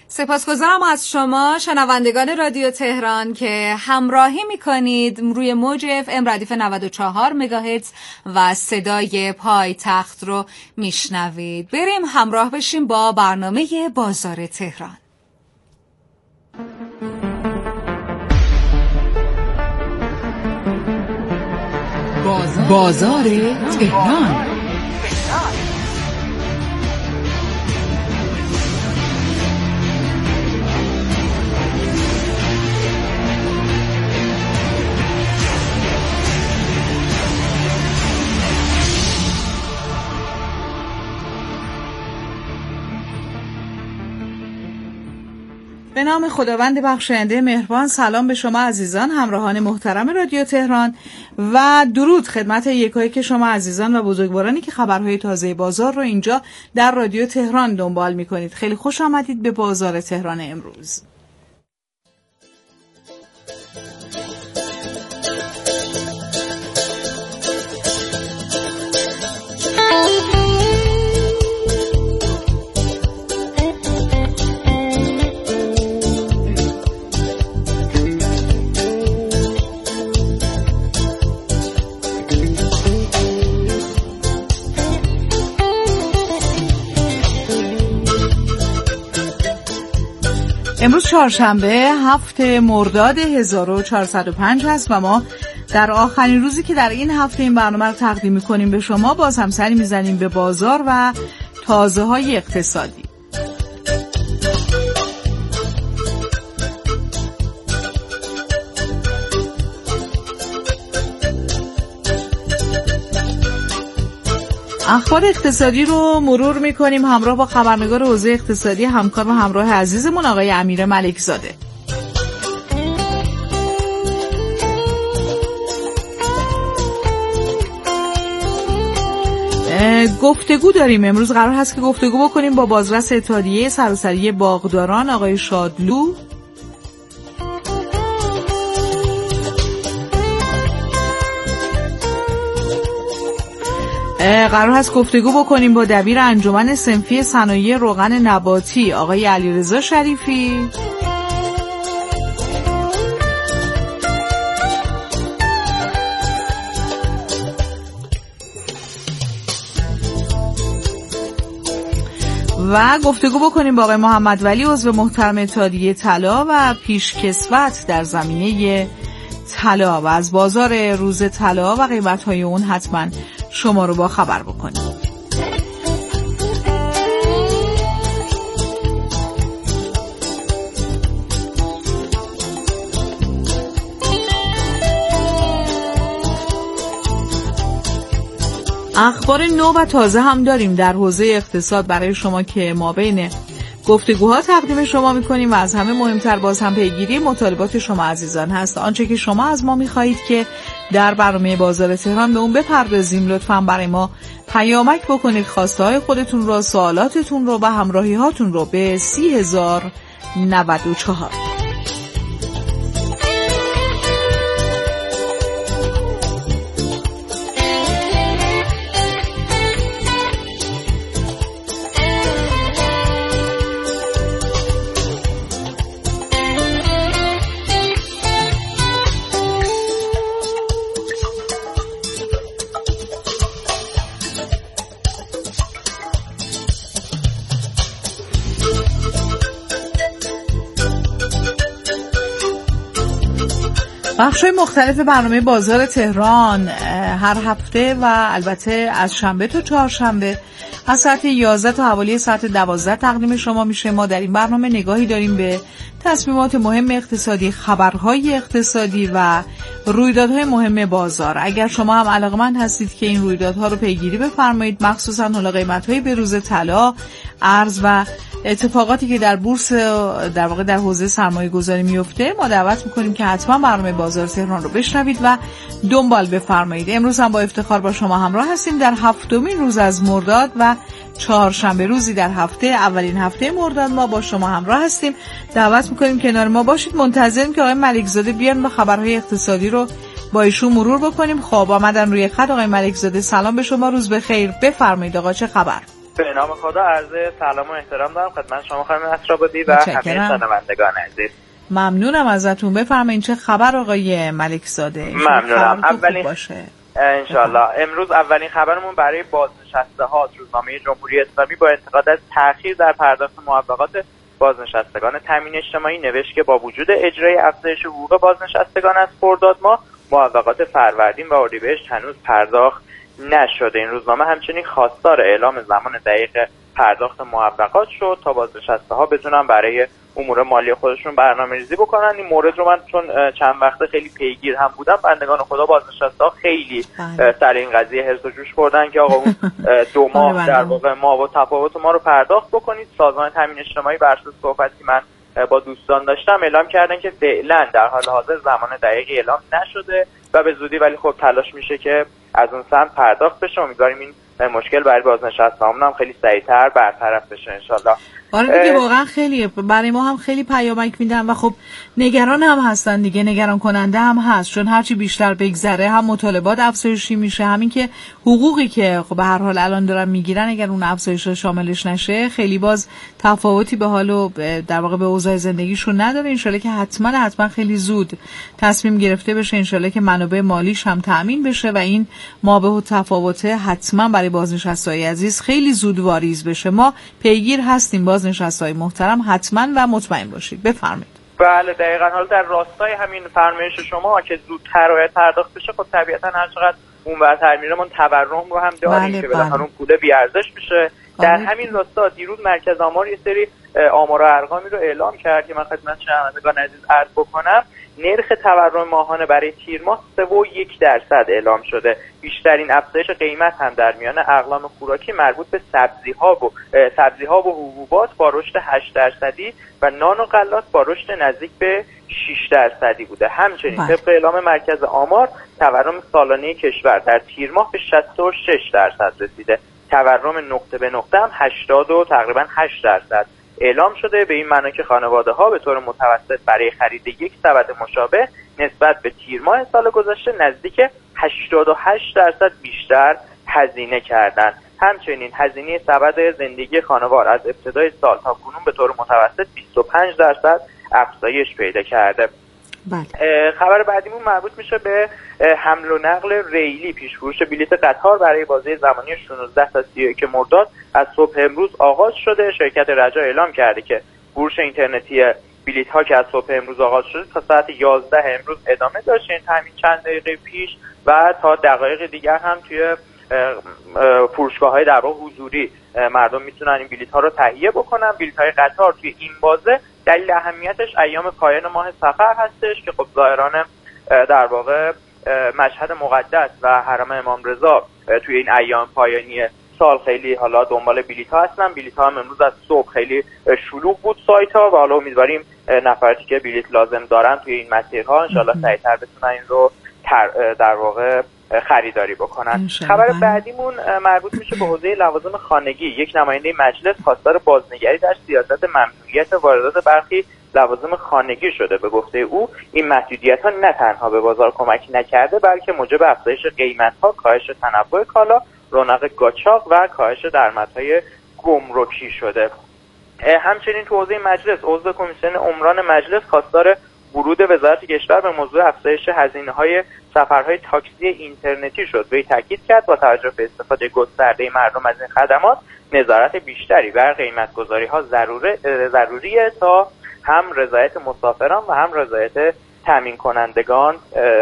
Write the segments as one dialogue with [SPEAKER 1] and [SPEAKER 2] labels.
[SPEAKER 1] سپاسگزارم از شما شنوندگان رادیو تهران که همراهی میکنید روی موج FM ردیف 94 مگاهرتز و صدای پایتخت رو میشنوید. بریم همراه بشیم با برنامه بازار تهران.
[SPEAKER 2] بازار تهران.
[SPEAKER 3] به نام خداوند بخشاینده مهربان. سلام به شما عزیزان همراهان محترم رادیو تهران و درود خدمت یکایک شما عزیزان و بزرگوارانی که خبرهای تازه بازار رو اینجا در رادیو تهران دنبال میکنید. خیلی خوش آمدید به بازار تهران امروز. امروز چهارشنبه 7 مرداد 1405 است و ما در آخرین روزی که در این هفته این برنامه رو تقدیم می‌کنیم به شما باز هم سری می‌زنیم به بازار و تازه‌های اقتصادی. اخبار اقتصادی رو مرور میکنیم همراه با خبرنگار حوزه اقتصادی همکار و همراه عزیزمون آقای امیر ملکزاده. گفتگو داریم امروز. قرار هست که گفتگو بکنیم با بازرس اتحادیه سراسری باغداران آقای شادلو. قرار هست گفتگو بکنیم با دبیر انجمن صنفی صنایع روغن نباتی آقای علیرضا شریفی. و گفتگو بکنیم با آقای محمد ولی عضو محترم اتحادیه طلا و پیشکسوت در زمینه طلا و از بازار روز طلا و قیمت‌های اون حتما شما رو با خبر بکنیم. اخبار نو و تازه هم داریم در حوزه اقتصاد برای شما که ما بین گفتگوها تقدیم شما میکنیم و از همه مهمتر باز هم پیگیری مطالبات شما عزیزان هست. آنچه که شما از ما میخواهید که در برنامه بازار تهران به اون بپردازیم لطفاً برای ما پیامک بکنید خواسته های خودتون رو، سوالاتتون رو و همراهی هاتون رو به 30,094. بخش‌های مختلف برنامه بازار تهران هر هفته و البته از شنبه تا چهارشنبه از ساعت 11 تا حوالی ساعت 12 تقدیم شما میشه. ما در این برنامه نگاهی داریم به تصمیمات مهم اقتصادی، خبرهای اقتصادی و رویدادهای مهم بازار. اگر شما هم علاقه‌مند هستید که این رویدادها رو پیگیری بفرمایید، مخصوصا حالا قیمت‌های بروز طلا، ارز و اتفاقاتی که در بورس در واقع در حوزه سرمایه‌گذاری میفته، ما دعوت می‌کنیم که حتما برنامه بازار تهران رو بشنوید و دنبال بفرمایید. امروز هم با افتخار با شما همراه هستیم در هفتمین روز از مرداد و چهارشنبه روزی در هفته، اولین هفته مرداد ما با شما همراه هستیم. دعوت می‌کنیم کنار ما باشید. منتظریم که آقای ملکزاده بیان و خبرهای اقتصادی رو با ایشون مرور بکنیم. خب آمدن روی خط. آقای ملکزاده سلام به شما، روز بخیر، بفرمایید آقا چه خبر؟
[SPEAKER 4] به نام خدا عرض سلام و احترام دارم خدمت شما خانم اسرابادی و همه شنوندگان عزیز.
[SPEAKER 3] ممنونم ازتون. بفرمایید چه خبر آقای ملک زاده؟
[SPEAKER 4] ممنونم. اولین
[SPEAKER 3] باشه
[SPEAKER 4] انشالله. امروز اولین خبرمون برای بازنشسته ها. روزنامه جمهوری اسلامی با انتقاد از تأخیر در پرداخت موفقات بازنشستگان تامین اجتماعی نوشت که با وجود اجرای افزایش حقوق بازنشستگان از خرداد ماه موفقات فروردین و اردیبهشت هنوز پرداخت نشده. این روزنامه همچنین خواستار اعلام زمان دقیق پرداخت موفقات شد تا بازنشسته ها بتونن برای امور مالی خودشون برنامه‌ریزی بکنن. این مورد رو من چون چند وقته خیلی پیگیر هم بودم، بندگان خدا بازنشسته ها خیلی سر این قضیه هرس و جوش خوردن که آقا اون 2 ماه در واقع ما و تفاوت ما رو پرداخت بکنید. سازمان تامین اجتماعی بر اساس صحبتی من با دوستان داشتم اعلام کردن که فعلا در حال حاضر زمان دقیقی اعلام نشده و به زودی ولی خب تلاش میشه که از اون سمت پرداخت بشه. امیدواریم این مشکل برای بازنشسته‌هامون هم خیلی سریعتر برطرف بشه ان شاءالله.
[SPEAKER 3] آره دیگه واقعا خیلی برای ما هم خیلی پیامک میدن و خب نگران هم هستن دیگه، نگران کننده هم هست، چون هرچی بیشتر بگذره هم مطالبات افزایشی میشه، همین که حقوقی که خب به هر حال الان دارن میگیرن اگر اون افزایش شاملش نشه خیلی باز تفاوتی به حال و در واقع به اوضاع زندگیشون نداره. ان شاءالله که حتما خیلی زود تصمیم گرفته بشه، ان شاءالله که منابع مالیش هم تامین بشه و این مابه و تفاوت حتما برای بازنشسته‌های عزیز خیلی زود واریز بشه. ما پیگیر هستیم بازنشسته‌های محترم، حتما و مطمئن باشید. بفرمایید.
[SPEAKER 4] بله دقیقاً. حالا در راستای همین فرمایش شما که زودتر باید پرداخت بشه، خب طبیعتاً هر چقدر اونورتر میره ما تورم رو هم داریم که بالاخره اون پول بی ارزش میشه. در همین راستا دیروز مرکز آمار یه سری آمار و ارقامی رو اعلام کرد که من خدمت شنوندگان عزیز عرض بکنم. نرخ تورم ماهانه برای تیر ماه 3.1% اعلام شده. بیشترین افزایش قیمت هم در میان اقلام خوراکی مربوط به سبزی‌ها و حبوبات با رشد 8% و نان و غلات با رشد نزدیک به 6% بوده. همچنین طبق اعلام مرکز آمار تورم سالانه کشور در تیر ماه به 66% رسیده. تورم نقطه به نقطه هم 80 و تقریبا 8% اعلام شده. به این معنی که خانواده ها به طور متوسط برای خرید یک سبد مشابه نسبت به تیر ماه سال گذشته نزدیک 88% بیشتر هزینه کردند. همچنین هزینه سبد زندگی خانوار از ابتدای سال تا کنون به طور متوسط 25% افزایش پیدا کرده. خبر بعدیمون مربوط میشه به حمل و نقل ریلی. پیش‌فروش بلیت قطار برای بازه زمانی 16 تا 31 مرداد از صبح امروز آغاز شده. شرکت رجا اعلام کرده که فروش اینترنتی بلیط ها که از صبح امروز آغاز شده تا ساعت 11 امروز ادامه داشت. این همین چند دقیقه پیش و تا دقایق دیگر هم توی فروشگاه‌های در واقع حضوری مردم میتونن این بلیط ها رو تهیه بکنن. بلیط های قطار توی این بازه دلیل اهمیتش ایام پایان ماه صفر هستش که خب زائران در واقع مشهد مقدس و حرم امام رضا توی این ایام پایانی سال خیلی حالا دنبال بلیط ها هستن. بلیط ها هم امروز از صبح خیلی شلوغ بود سایت ها و حالا امیدواریم نفراتی که بلیط لازم دارن توی این مسیرها انشالله سریعتر بتونن این رو در واقع خریداری بکنن. خبر بعدیمون مربوط میشه به حوزه لوازم خانگی. یک نماینده مجلس خواستار بازنگری در سیاست ممنوعیت واردات برخی لوازم خانگی شده. به گفته او این محدودیت‌ها نه تنها به بازار کمک نکرده بلکه موجب افزایش قیمت‌ها، کاهش تنوع کالا، رونق قاچاق و کاهش درآمدهای گمرکی شده. همچنین تو حوزه مجلس عضو کمیسیون عمران مجلس خواستار ورود وزارت کشور به موضوع افزایش هزینه‌های سفرهای تاکسی اینترنتی شد. وی تاکید کرد با توجه به استفاده گسترده مردم از این خدمات نظارت بیشتری بر قیمت‌گذاری‌ها ضروریه تا هم رضایت مسافران و هم رضایت تامین کنندگان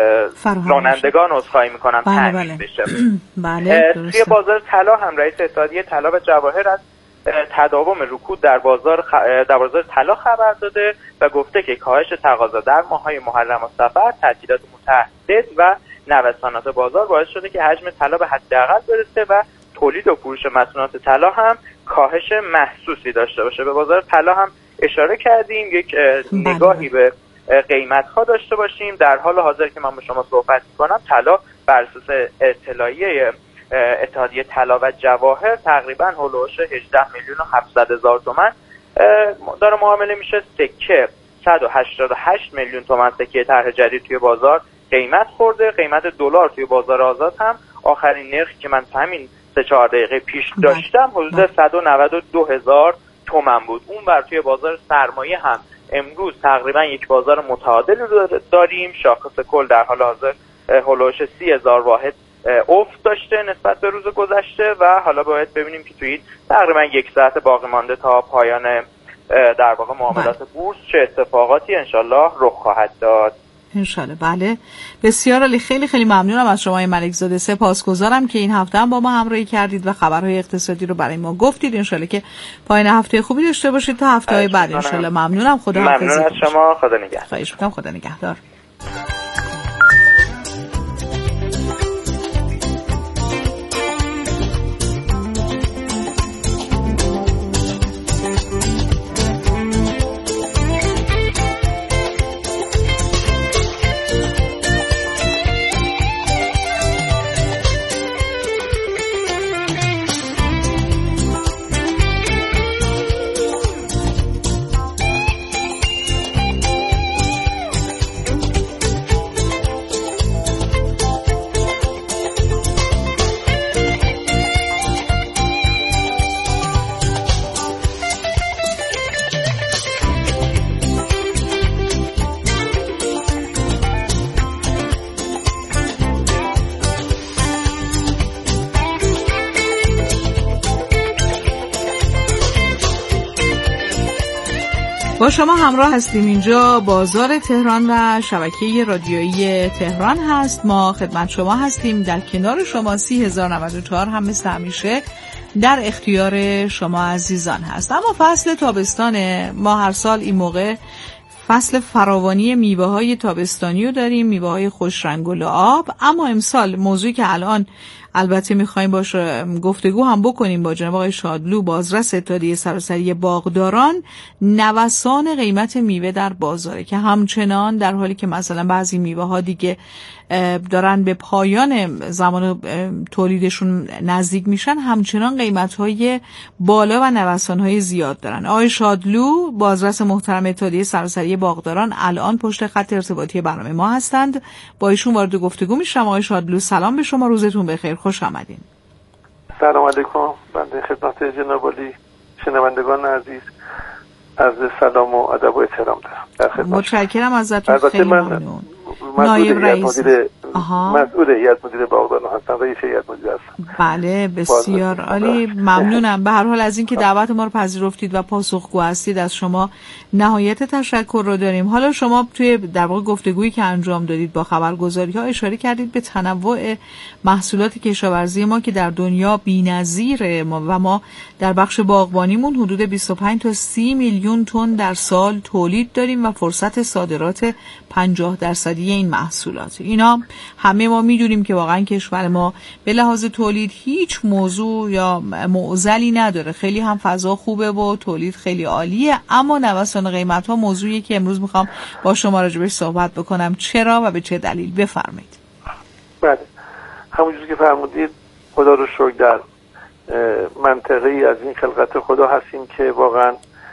[SPEAKER 4] رانندگان عذرخواهی می‌کنم تامین بشه.
[SPEAKER 3] بله
[SPEAKER 4] توی بازار طلا هم رئیس اتحادیه طلا و جواهر از تداوم رکود در بازار طلا خبر داده و گفته که کاهش تقاضا در ماه‌های محرم و صفر، تعطیلات متعدد و نوسانات بازار باعث شده که حجم طلا به حداقل برسه و تولید و فروش محصولات طلا هم کاهش محسوسی داشته باشه. به بازار طلا هم اشاره کردیم، یک نگاهی به قیمت‌ها داشته باشیم. در حال حاضر که من با شما صحبت می‌کنم طلا بر اساس اطلاعیه اتحادیه طلا و جواهر تقریبا هولوش 18,700,000 تومان داره معامله میشه. سکه 188 میلیون تومان سکه طرح جدید توی بازار قیمت خورده. قیمت دلار توی بازار آزاد هم آخرین نرخی که من همین 3-4 دقیقه پیش داشتم حدود 192,000 تومان بود. اون بر توی بازار سرمایه هم امروز تقریبا یک بازار متعادل داریم. شاخص کل در حال حاضر هولوش 30,000 واحد افت داشته نسبت به روز گذشته و حالا باید ببینیم که توی تقریبا 1 ساعت باقی مانده تا پایان در واقع معاملات بورس چه اتفاقاتی انشالله رخ خواهد داد.
[SPEAKER 3] انشالله. بله بسیار عالی. خیلی خیلی ممنونم از شما ملک زاده. سپاسگزارم که این هفته هم با ما همراهی کردید و خبرهای اقتصادی رو برای ما گفتید. انشالله که پایان هفته خوبی داشته باشید تا هفته‌های بعد انشالله. ممنونم. خدا حافظ.
[SPEAKER 4] ممنون از شما. خدا نگهدار.
[SPEAKER 3] خواهش می‌کنم. خدا نگهدار. با شما همراه هستیم. اینجا بازار تهران و شبکه رادیویی تهران هست. ما خدمت شما هستیم. در کنار شما 30,094 هم مثل همیشه در اختیار شما عزیزان هست. اما فصل تابستانه. ما هر سال این موقع فصل فراوانی میوه های تابستانی رو داریم، میوه های خوش رنگ و لعاب. اما امسال موضوعی که الان البته میخوایم باش گفتگو هم بکنیم با جناب آقای شادلو، بازرس اتحادیه سراسری باغداران، نوسان قیمت میوه در بازاره که همچنان در حالی که مثلا بعضی میوه ها دیگه دارن به پایان زمان تولیدشون نزدیک میشن، همچنان قیمت های بالا و نوسان های زیاد دارن. آقای شادلو، بازرس محترم اتحادیه سراسری باغداران، الان پشت خط ارتباطی برنامه ما هستند. با ایشون وارد گفتگو میشم. آقای شادلو سلام به شما، روزتون بخیر، خوش آمدین.
[SPEAKER 5] سلام علیکم. بنده خدمت جناب عالی شنوندگان عزیز عرض سلام و ادب و احترام دارم. در خدمت.
[SPEAKER 3] متشکرم ازتون. خیلی ممنون. نایب رئیس
[SPEAKER 5] مسئول هیئت مدیره باغداران هستم، رئیس هیئت مدیره هستم.
[SPEAKER 3] بله بسیار عالی. ممنونم به هر حال از اینکه دعوت ما رو پذیرفتید و پاسخگو هستید. از شما نهایت تشکر رو داریم. حالا شما توی در واقع گفتگویی که انجام دادید با خبرگزاری‌ها اشاره کردید به تنوع محصولات کشاورزی ما که در دنیا بی‌نظیره و ما در بخش باغبانیمون حدود 25 تا 30 میلیون تن در سال تولید داریم و فرصت صادرات 50% این محصولات. اینا همه ما میدونیم که واقعا کشور ما به لحاظ تولید هیچ موضوع یا معضلی نداره. خیلی هم فضا خوبه و تولید خیلی عالیه. اما نوسان قیمت ها موضوعی که امروز میخوام با شما راجبش صحبت بکنم. چرا و به چه دلیل؟ بفرمایید.
[SPEAKER 5] بله، همونجوری که فرمودید خدا رو شکر در منطقه‌ای از این خلقت خدا هستیم که واقعا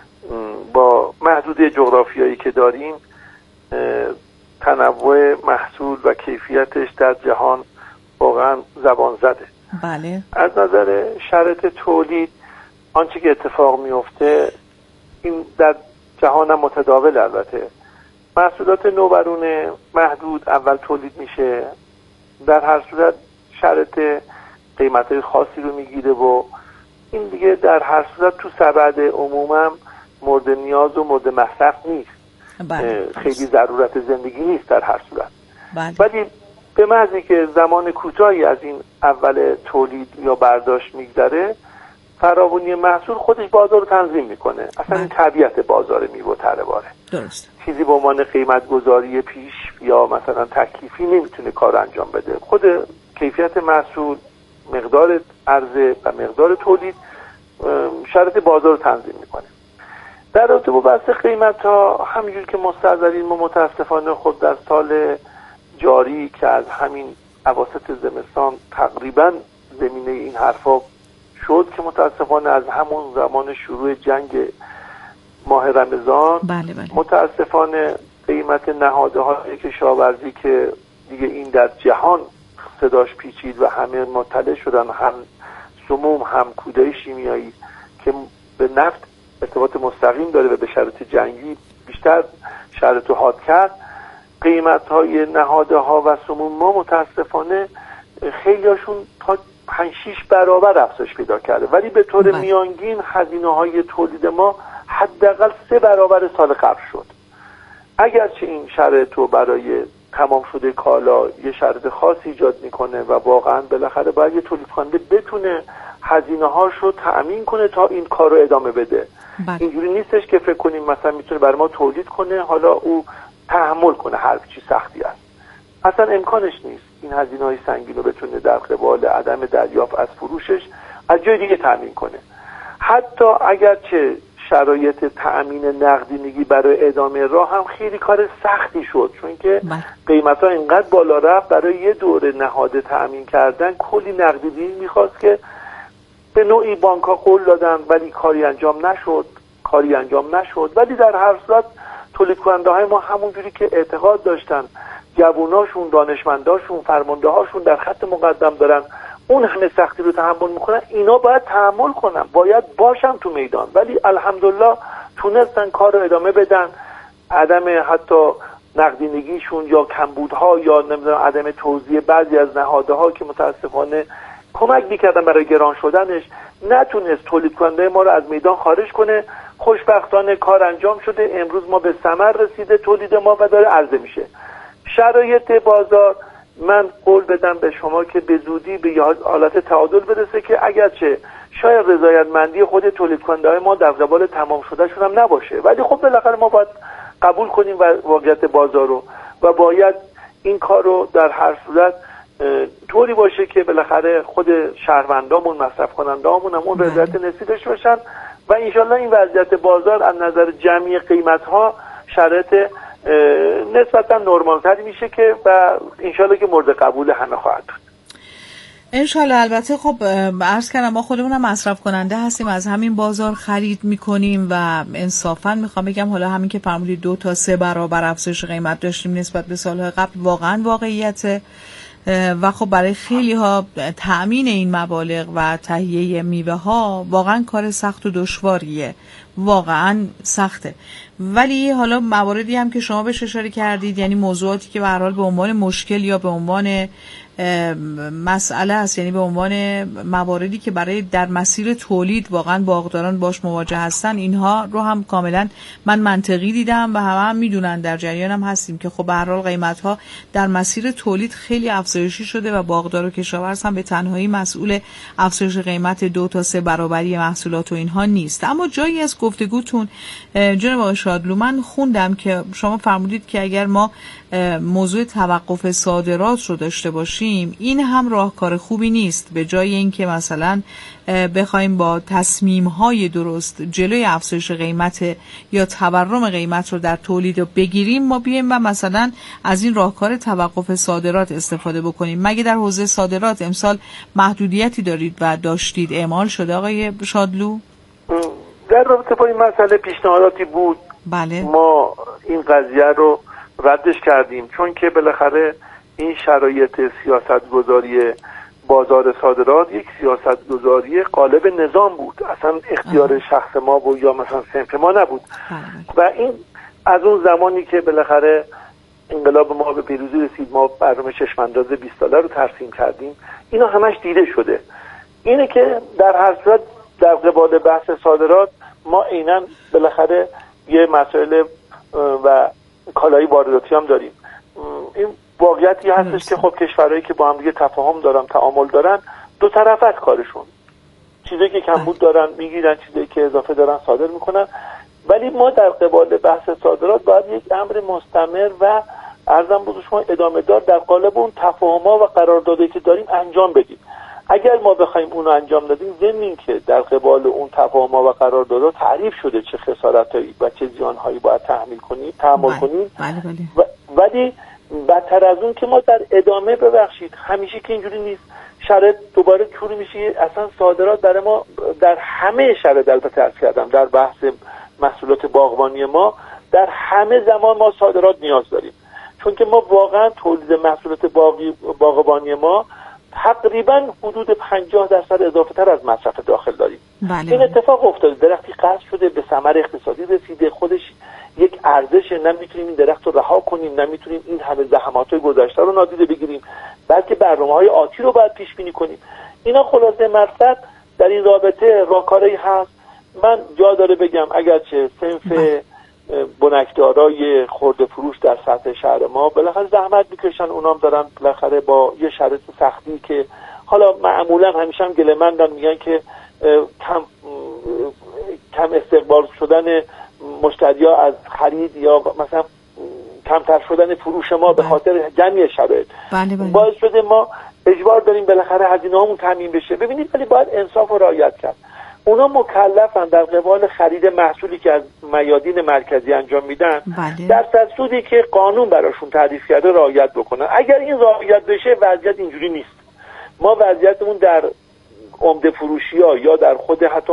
[SPEAKER 5] با محدوده جغرافیایی که داریم تنوع محصول و کیفیتش در جهان واقعا زبان زده.
[SPEAKER 3] بله.
[SPEAKER 5] از نظر شرط تولید آنچه که اتفاق میفته این در جهان هم متداول. البته محصولات نوبرون محدود اول تولید میشه، در هر صورت شرط قیمت‌های خاصی رو میگیره و این دیگه در هر صورت تو سبد عمومم مورد نیاز و مورد مصرف نیست.
[SPEAKER 3] بله.
[SPEAKER 5] خیلی ضرورت زندگی نیست در هر صورت.
[SPEAKER 3] بله.
[SPEAKER 5] ولی به محضی که زمان کوتاهی از این اول تولید یا برداشت میگذره، فراوانی محصول خودش بازار رو تنظیم میکنه. اصلا این طبیعت بازار میوه تره.
[SPEAKER 3] درست.
[SPEAKER 5] چیزی به عنوان قیمت گذاری پیش یا مثلا تکلیفی نمیتونه کار انجام بده. خود کیفیت محصول، مقدار عرضه و مقدار تولید شرط بازار رو تنظیم میکنه. در رابطه با بحث قیمت ها همینجور که مستحضرین ما متاسفانه خود در سال جاری که از همین اواسط زمستان تقریبا زمینه این حرفا شد که متاسفانه از همون زمان شروع جنگ ماه رمضان
[SPEAKER 3] بله.
[SPEAKER 5] متاسفانه قیمت نهادهای کشاورزی که دیگه این در جهان صداش پیچید و همه مطلع شدن، هم سموم، هم کودهای شیمیایی که به نفت ارتباط مستقیم داره و به شرایط جنگی بیشتر شرایط رو حاد کرد، قیمت‌های نهادها و سموم ما متاسفانه خیلیاشون تا 5-6 برابر افزایش پیدا کرده، ولی به طور میانگین هزینه‌های تولید ما حداقل 3 برابر سال قبل شد. اگرچه این شرایط رو برای تمام شده کالا یه شرایط خاص ایجاد میکنه و واقعا بالاخره باید یه تولید کننده بتونه هزینه‌هاش رو تأمین کنه تا این کار رو ادامه بده. اینجوری نیستش که فکر کنیم مثلا میتونه برای ما تولید کنه حالا او تحمل کنه هر چی سختی است. اصلا امکانش نیست این هزینه‌های سنگین رو بتونه در قبال عدم دریافت از فروشش از جای دیگه تأمین کنه. حتی اگرچه شرایط تأمین نقدینگی برای ادامه راه هم خیلی کار سختی شد، چون که قیمت‌ها اینقدر بالا رفت برای یه دوره نهاد تأمین کردن کلی نقدینگی می‌خواست که به نوعی بانک‌ها قول دادن ولی کاری انجام نشد. ولی در هر صورت تولید کننده‌های ما همونجوری که اعتقاد داشتن جواناشون، دانشمنداشون، فرمانده‌هاشون در خط مقدم دارن اون همه سختی رو تحمل میکنن، اینا باید تحمل کنن، باید باشن تو میدان. ولی الحمدلله تونستن کار رو ادامه بدن. عدم حتی نقدینگیشون یا کمبودها یا نمیدونم عدم توزیع بعضی از نهادها که متاسفانه کمک میکردن برای گران شدنش نتونست تولید کننده ما رو از میدان خارج کنه. خوشبختانه کار انجام شده، امروز ما به ثمر رسیده تولید ما و داره عرضه میشه. شرایط بازار من قول بدم به شما که به زودی به حالت تعادل برسه که اگرچه شاید رضایتمندی خود تولید کننده‌های ما در قبال تمام شده شون هم نباشه، ولی خب بالاخره ما باید قبول کنیم واقعیت بازار رو و باید این کار رو در هر صورت طوری باشه که بالاخره خود شهروندامون، مصرف کننده‌هامون هم اون رضایت نسبی داشته باشن و انشالله این وضعیت بازار از نظر جمعی قیمت‌ها شرایط نسبتا نرمال‌تری میشه که و انشالله که مورد قبول همه خواهد بود.
[SPEAKER 3] انشالله. البته خب عرض کردم ما خودمون هم مصرف کننده هستیم، از همین بازار خرید میکنیم و انصافا میخوام بگم حالا همین که فرمودید 2 تا 3 برابر افزایش قیمت داشتیم نسبت به سالهای قبل واقعا واقعیته و خب برای خیلی ها تأمین این مبالغ و تهیه میوه ها واقعا کار سخت و دشواریه، واقعا سخته. ولی حالا مواردی هم که شما بهش اشاره کردید، یعنی موضوعاتی که به هر حال به عنوان مشکل یا به عنوان مسئله است، یعنی به عنوان مواردی که برای در مسیر تولید واقعا باغداران باش مواجه هستن، اینها رو هم کاملا من منطقی دیدم و هم میدونن، در جریانم هستیم که خب به هر حال قیمت‌ها در مسیر تولید خیلی افزایشی شده و باغدار و کشاورز هم به تنهایی مسئول افزایش قیمت 2 تا 3 برابری محصولات و اینها نیست. اما جایی از گفتگوتون جناب آقای شادلو من خوندم که شما فرمودید که اگر ما موضوع توقف صادرات رو داشته باشیم این هم راهکار خوبی نیست. به جای اینکه مثلا بخوایم با تصمیم‌های درست جلوی افزایش قیمت یا تورم قیمت رو در تولید رو بگیریم، ما بیایم و مثلا از این راهکار توقف صادرات استفاده بکنیم. مگه در حوزه صادرات امسال محدودیتی دارید و داشتید اعمال شده آقای شادلو؟
[SPEAKER 5] در رابطه با این مسئله پیشنهاداتی بود.
[SPEAKER 3] بله.
[SPEAKER 5] ما این قضیه رو ردش کردیم چون که بالاخره این شرایط سیاستگذاری بازار صادرات یک سیاستگذاری قالب نظام بود، اصلا اختیار شخص ما بود یا مثلا صنف ما نبود. و این از اون زمانی که بالاخره انقلاب ما به پیروزی رسید، ما برنامه چشمانداز 20 ساله رو ترسیم کردیم، اینا همش دیده شده. اینه که در هر صورت در قبال بحث صادرات ما عیناً بالاخره یه مسائل و کالای وارداتی هم داریم. این واقعیتی هستش که خب کشورهایی که با هم دیگه تفاهم دارن، تعامل دارن، دو طرف از کارشون، چیزایی که کمبود دارن میگیرن، چیزایی که اضافه دارن صادر میکنن. ولی ما در قبال بحث صادرات باید یک امر مستمر و عرضم بود شما ادامه دار در قالب اون تفاهم‌ها و قراردادایی که داریم انجام بدیم. اگر ما بخوایم اونو انجام بدیم، ضمن این که در قبال اون تفاهم‌ها و قراردادها تعریف شده چه خسارتایی و چه زیان‌هایی باید تحمل کنیم. ولی بدتر از اون که ما در ادامه ببخشید همیشه که اینجوری نیست، شرایط دوباره جوری میشه. اصلا صادرات برای ما در همه شرایط، البته عرض کردم در بحث محصولات باغبانی ما در همه زمان ما صادرات نیاز داریم، چون که ما واقعا تولید محصولات باغبانی ما تقریبا حدود 50% اضافه تر از مصرف داخل داریم.
[SPEAKER 3] بله.
[SPEAKER 5] این اتفاق افتاده، درختی قطع شده، به ثمر اقتصادی رسیده، خودش یک ارزشه، نمیتونیم این درخت رو رها کنیم، نمیتونیم این همه زحمات گذشته رو نادیده بگیریم، بلکه برنامه‌های آتی رو باید پیش بینی کنیم. اینا خلاصه مقصد در این رابطه راهکاری هست. من جا داره بگم اگرچه صنف بنکدارای خرده فروش در سطح شهر ما بالاخره زحمت میکشن، اونام دارن بالاخره با یه شرایط سختی که حالا معمولا همیشه هم گله‌مندن، میگن که کم استقبال شدن مشتری‌ها از خرید یا مثلا کمتر شدن فروش ما به خاطر جمعی شرایط باعث شده ما اجبار داریم بالاخره هزینه‌هامون تامین بشه. ببینید ولی باید انصاف و رعایت کرد. اونا مکلفن در قبال خرید محصولی که از میادین مرکزی انجام میدن در سودی که قانون براشون تعریف کرده رعایت بکنن. اگر این رعایت بشه وضعیت اینجوری نیست. ما وضعیتمون در عمده فروشی‌ها یا در خود حتی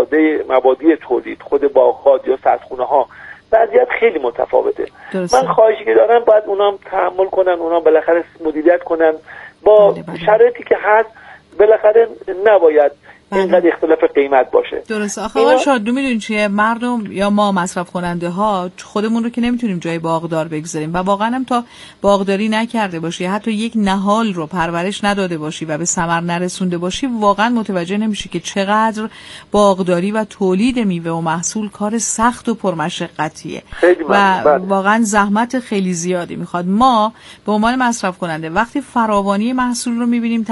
[SPEAKER 5] مبادی تولید، خود باغات یا سردخونه‌ها وضعیت خیلی متفاوته. من خواهشی که دارم باید اونام تحمل کنن، اونام بالاخره مدیریت کنن با شرایطی که هست. بالاخره نباید اینقدر اختلاف قیمت باشه.
[SPEAKER 3] درسته. آقا شادو میدونین چیه، مردم یا ما مصرف کننده ها خودمون رو که نمیتونیم جای باغدار بگذاریم و واقعا هم تا باغداری نکرده باشی، حتی یک نهال رو پرورش نداده باشی و به ثمر نرسونده باشی، واقعا متوجه نمیشی که چقدر باغداری و تولید میوه و محصول کار سخت و پرمشقتیه و واقعا زحمت خیلی زیادی میخواد. ما به عنوان مصرف کننده وقتی فراوانی محصول رو میبینیم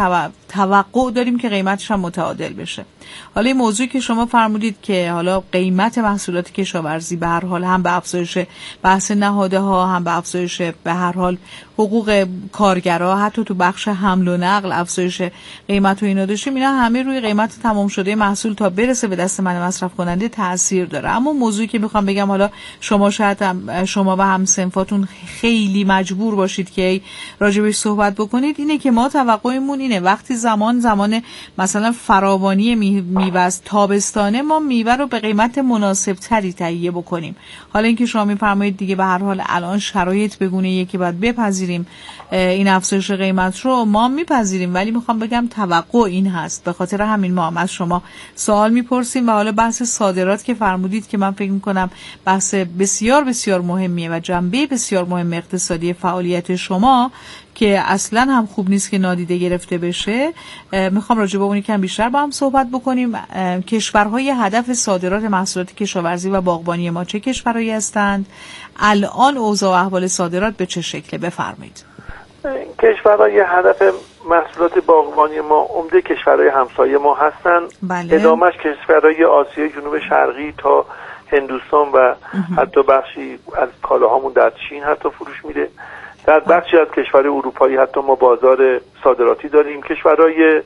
[SPEAKER 3] توقع داریم که قیمتش هم متعادل بشه. حالا این موضوعی که شما فرمودید که حالا قیمت محصولات کشاورزی به هر حال هم به افزایش بحث نهاده ها، هم به افزایش به هر حال حقوق کارگرها، حتی تو بخش حمل و نقل افزایش قیمت و اینا داشتیم، اینا همه روی قیمت تمام شده محصول تا برسه به دست من مصرف کننده تاثیر داره. اما موضوعی که میخوام بگم، حالا شما شاید شما و همسنفاتون خیلی مجبور باشید که راجبش صحبت بکنید، اینه که ما توقعمون اینه وقتی زمان مثلا فراوانی میوه از تابستانه، ما میوه رو به قیمت مناسب تری تهیه بکنیم. حالا اینکه شما میفرمایید دیگه به هر حال الان شرایط بگونه یکی باید بپذیریم این افزایش قیمت رو، ما میپذیریم، ولی میخوام بگم توقع این هست. به خاطر همین ما هم از شما سوال میپرسیم. و حالا بحث صادرات که فرمودید که من فکر میکنم بحث بسیار بسیار مهمیه و جنبه بسیار مهم اقتصادی فعالیت شما که اصلا هم خوب نیست که نادیده گرفته بشه. میخوام راجع به اون یکم بیشتر با هم صحبت بکنیم. کشورهای هدف صادرات محصولات کشاورزی و باغبانی ما چه کشورهایی هستند؟ الان اوضاع و احوال صادرات به چه شکله؟ بفرمایید.
[SPEAKER 5] کشورهای هدف محصولات باغبانی ما عمده کشورهای همسایه ما هستند. ادامهش کشورهای آسیای جنوب شرقی تا هندوستان و حتی بخشی از کالاهامون در چین حتی فروش میره. در بخشی از کشورهای اروپایی حتی ما بازار صادراتی داریم. کشورهای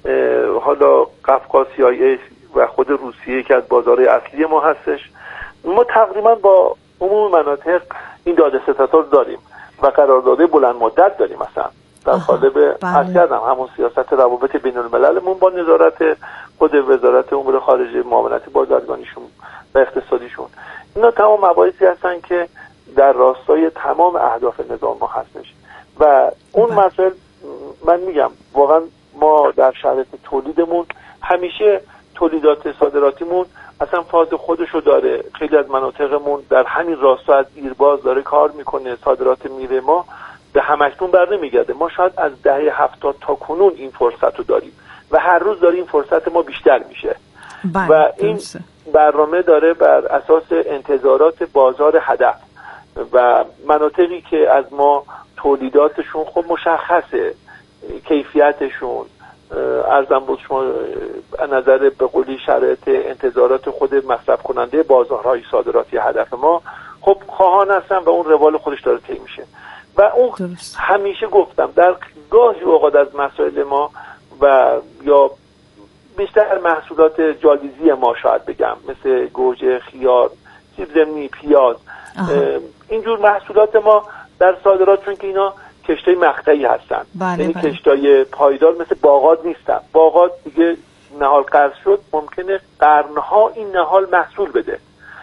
[SPEAKER 5] حالا قفقاسیایی و خود روسیه که از بازارهای اصلی ما هستش. ما تقریبا با عموم مناطق این داده ستدها رو داریم و قراردادهای بلند مدت داریم. مثلا در قالب همون سیاست روابط بین المللمون با نظارت خود وزارت امور خارجه، معاونت بازرگانیشون و اقتصادیشون، اینا تمام مباحثی هستن که در راستای تمام اهداف نظام ما هستش. و اون مسائل من میگم واقعا ما در شرایط تولیدمون همیشه تولیدات صادراتیمون اصلا فاز خودشو داره. خیلی از مناطقمون در همین راستا از ایرباز داره کار میکنه. صادرات میوه ما به همکنون بر نمیگرده. ما شاید از دهه 70 تا کنون این فرصت رو داریم و هر روز داره این فرصت ما بیشتر میشه. و این برنامه داره بر اساس انتظارات بازار هدف و مناطقی که از ما تولیداتشون خب مشخصه، کیفیتشون ارزم بود شما نظر به قولی شرایط انتظارات خود مصرف کننده بازارهای صادراتی هدف ما خب خواهان هستن و اون روال خودش داره طی میشه. و اون همیشه گفتم در گاهی اوقات از مسائل ما و یا بیشتر محصولات جالیزی ما شاید بگم مثل گوجه، خیار، سیب زمینی، پیاز، اینجور محصولات ما در صادرات، چون که اینا کشتای مقطعی هستن، یعنی کشتای پایدار مثل باغات نیستن. باغات دیگه نهال قرض شد، ممکنه قرنها این نهال محصول بده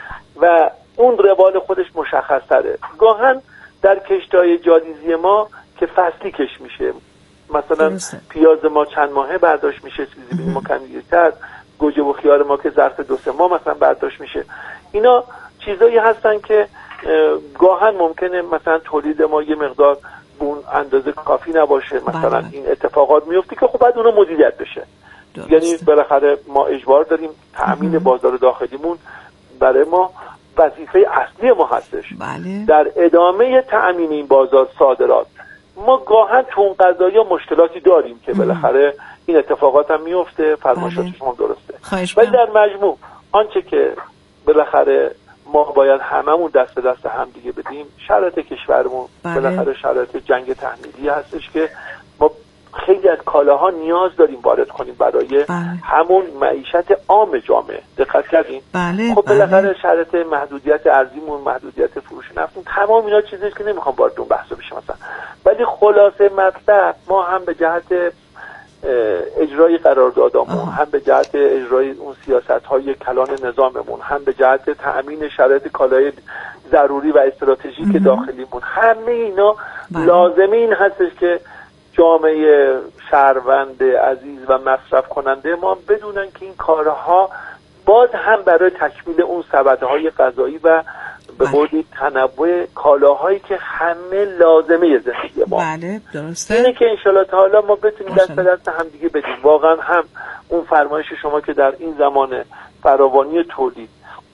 [SPEAKER 5] و اون روال خودش مشخص تره. گاهن در کشتای جالیزی ما که فصلی کش میشه، مثلا پیاز ما چند ماهه برداشت میشه، چیزی ما کمیتر، گوجه و خیار ما که ظرف 2-3 ماه مثلا برداشت میشه. اینا چیزایی هستن که گاهن ممکنه مثلا تولید ما یه مقدار اون اندازه کافی نباشه، مثلا این اتفاقات میفته که خب بعد اونو مدیریت بشه. یعنی بالاخره ما اجبار داریم تأمین بازار داخلیمون برای ما وظیفه اصلی ما هستش. در ادامه تأمین این بازار صادرات ما گاهن تو اون قضایا مشکلاتی داریم که بالاخره این اتفاقات هم میفته، فرمایشات شما درسته. ولی در مجموع آنچه که بالاخره ما باید هممون دست به دست هم دیگه بدیم، شرایط کشورمون بالاخره شرایط جنگ تحمیلی هستش که ما خیلی از کالاها نیاز داریم وارد کنیم برای همون معیشت عام جامعه. دقت کردین؟ خب بالاخره شرایط محدودیت ارزیمون، محدودیت فروش نفتمون، تمام اینا چیزیه که نمیخوام وارد اون بحثا بشم مثلا. ولی خلاصه مطلب ما هم به جهت اجرای قراردادامون، هم به جهت اجرای اون سیاست‌های کلان نظاممون، هم به جهت تأمین شرایط کالای ضروری و استراتژیک داخلیمون، همه اینا لازمه این هستش که جامعه شهروند عزیز و مصرف کننده ما بدونن که این کارها باز هم برای تکمیل اون سبدهای غذایی و به قولی تنوع کالاهایی که همه لازمه زندگی ما.
[SPEAKER 3] بله درسته.
[SPEAKER 5] اینه که انشالله تعالی ما بتونیم دست به دست هم دیگه بدیم. واقعا هم اون فرمایش شما که در این زمان فراوانی تولید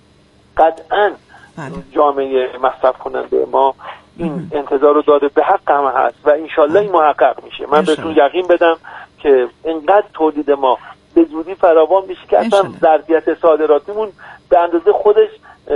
[SPEAKER 5] قطعا جامعه مصرف کننده ما این انتظار رو داره، به حق هم هست و انشالله این محقق میشه. من بهتون یقین بدم که اینقدر تولید ما به زودی فراوان میشه که اصلا ظرفیت صادراتیمون به اندازه خودش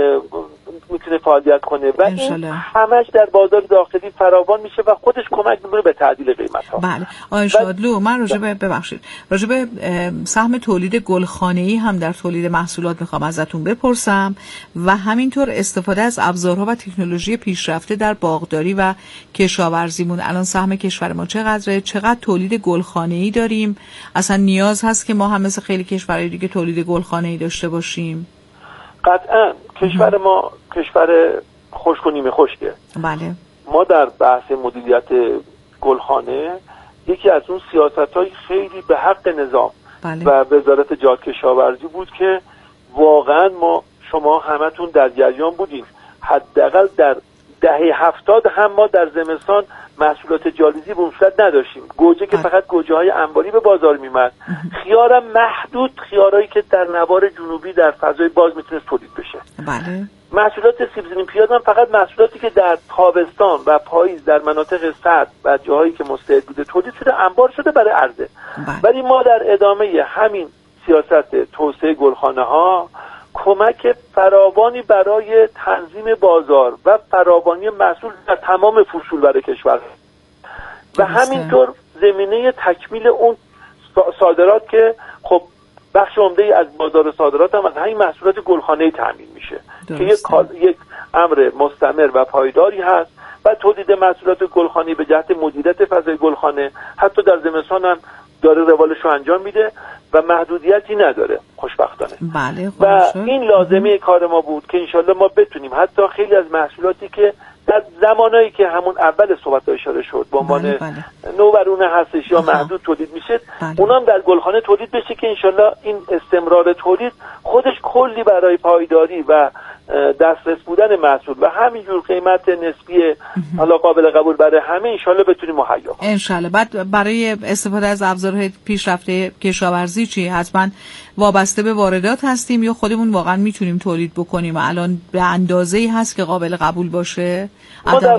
[SPEAKER 5] میتونه فعالیت کنه و این همش در بازار داخلی فراوان میشه و خودش کمک میکنه به تعدیل قیمت ها.
[SPEAKER 3] بله آقای شادلو، من راجع به سهم تولید گلخانه‌ای هم در تولید محصولات میخوام ازتون بپرسم و همینطور استفاده از ابزارها و تکنولوژی پیشرفته در باغداری و کشاورزیمون. الان سهم کشور ما چقدره؟ چقدر تولید گلخانه‌ای داریم؟ اصلا نیاز هست که ما هم مثل خیلی کشورهای دیگه تولید گلخانه‌ای داشته باشیم؟
[SPEAKER 5] قطعا کشور ما کشور خشک و نیمه خشکه.
[SPEAKER 3] بله.
[SPEAKER 5] ما در بحث مدیریت گلخانه یکی از اون سیاست‌های خیلی به حق نظام و وزارت جهاد کشاورزی بود که واقعا شما همتون در جریان بودین. حداقل در دهه 70 هم ما در زمستان محصولات جالیزی به اون صورت نداشتیم. گوجه که فقط گوجه های انباری به بازار میمد، خیارم محدود، خیارایی که در نوار جنوبی در فضای باز میتونست تولید بشه.
[SPEAKER 3] بله.
[SPEAKER 5] محصولات سیب زمینی پیاز هم فقط محصولاتی که در تابستان و پاییز در مناطق سرد و جاهایی که مستعد بوده تولید شده انبار شده برای عرضه. ولی ما در ادامه همین سیاست توسعه گلخانه ها کمک فراوانی برای تنظیم بازار و فراوانی محصول در تمام فصول برای کشور و همینطور زمینه تکمیل اون صادرات که خب بخش عمده از بازار صادرات هم از همین محصولات گلخانه‌ای تامین میشه که یک امر مستمر و پایداری هست و تولید محصولات گلخانه‌ای به جهت مدیریت فضای گلخانه حتی در زمستان هم داره روالش رو انجام میده و محدودیتی نداره خوشبختانه.
[SPEAKER 3] بله
[SPEAKER 5] و این لازمه کار ما بود که انشالله ما بتونیم حتی خیلی از محصولاتی که در زمانایی که همون اول صحبت اشاره شد به عنوان نوبرونه هستش یا محدود تولید میشه اونام در گلخانه تولید بشه که انشالله این استمرار تولید خودش کلی برای پایداری و دسترس بودن محصول و همینجور قیمت نسبی حالا قابل قبول برای همه انشالله بتونیم مهیا کنیم.
[SPEAKER 3] انشالله. بعد برای استفاده از ابزارهای پیشرفته کشاورزی چی؟ حتما وابسته به واردات هستیم یا خودمون واقعا میتونیم تولید بکنیم؟ الان به اندازه‌ای هست که قابل قبول باشه؟
[SPEAKER 5] ما در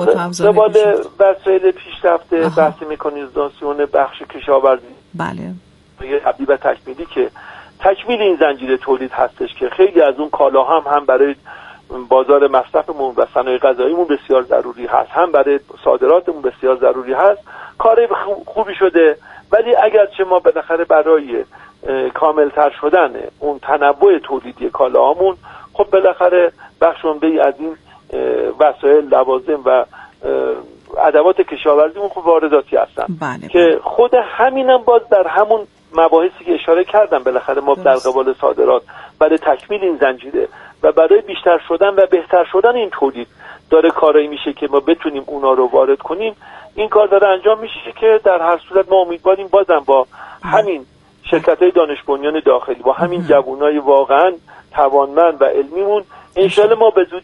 [SPEAKER 5] وسایل پیشرفته بحث مکانیزاسیون بخش کشاورزی
[SPEAKER 3] بله
[SPEAKER 5] یه تبدیل و تکمیلی که تکمیل این زنجیره تولید هستش که خیلی از اون کالا هم برای بازار مصرفمون و صنایع غذاییمون بسیار ضروری هست، هم برای صادراتمون بسیار ضروری هست. کار خوبی شده ولی اگرچه ما بالاخره برای کاملتر شدن اون تنوع تولیدی کالاهامون خب بالاخره بخش عمده‌ای از این وسایل لوازم و ادوات کشاورزیمون خب وارداتی هستن.
[SPEAKER 3] بله.
[SPEAKER 5] که خود همینم باز در همون مباحثی که اشاره کردم بالاخره ما در قبال صادرات برای تکمیل این زنجیره و برای بیشتر شدن و بهتر شدن این تولید داره کارایی میشه که ما بتونیم اونا رو وارد کنیم. این کار داره انجام میشه که در هر صورت ما امیدواریم بازم با همین شرکت‌های دانش بنیان داخلی، با همین جوانای واقعا توانمند و علمیمون انشالله ما به زودی